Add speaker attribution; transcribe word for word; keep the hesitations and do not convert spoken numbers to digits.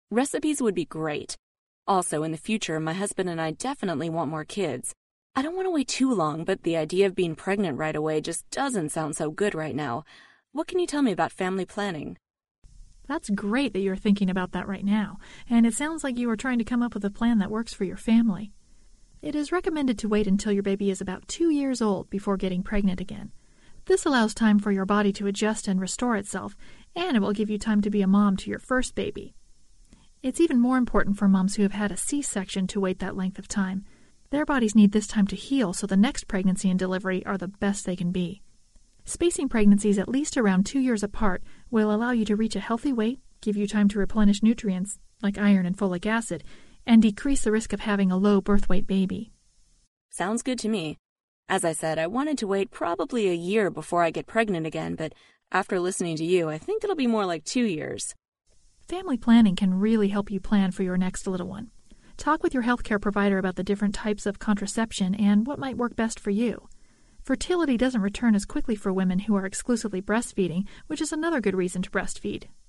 Speaker 1: Recipes would be great. Also, in the future, my husband and I definitely want more kids. I don't want to wait too long, but the idea of being pregnant right away just doesn't sound so good right now. What can you tell me about family planning?
Speaker 2: That's great that you're thinking about that right now, and it sounds like you are trying to come up with a plan that works for your family. It is recommended to wait until your baby is about two years old before getting pregnant again. This allows time for your body to adjust and restore itself, and it will give you time to be a mom to your first baby. It's even more important for moms who have had a C-section to wait that length of time. Their bodies need this time to heal so the next pregnancy and delivery are the best they can be. Spacing pregnancies at least around two years apart will allow you to reach a healthy weight, give you time to replenish nutrients, like iron and folic acid, and decrease the risk of having a low birth weight baby.
Speaker 1: Sounds good to me. As I said, I wanted to wait probably a year before I get pregnant again, but after listening to you, I think it'll be more like two years.
Speaker 2: Family planning can really help you plan for your next little one. Talk with your healthcare provider about the different types of contraception and what might work best for you. Fertility doesn't return as quickly for women who are exclusively breastfeeding, which is another good reason to breastfeed.